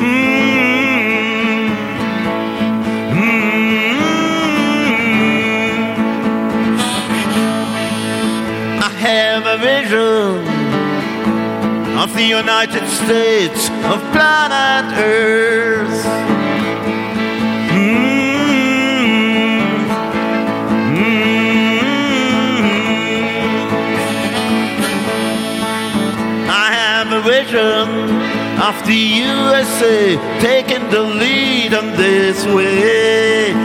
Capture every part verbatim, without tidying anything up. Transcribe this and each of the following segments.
I have a vision of the United States of planet Earth. Mm. Mm. I have a vision of the U S A taking the lead on this way.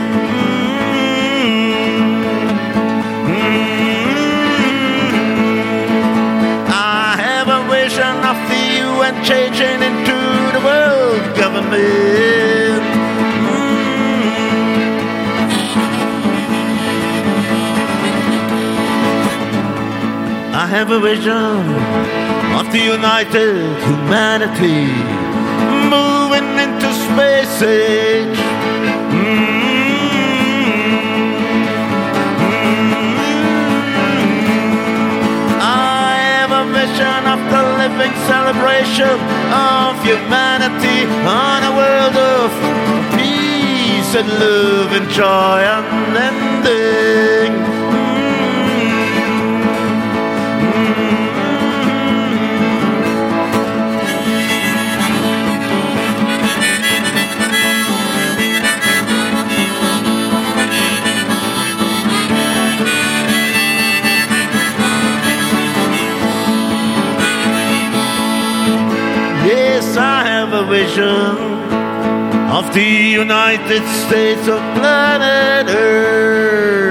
Of the U N changing into the world government. Mm. I have a vision of the united humanity moving into space age. Of the living celebration of humanity on a world of peace and love and joy unending. Yes, I have a vision of the United States of planet Earth.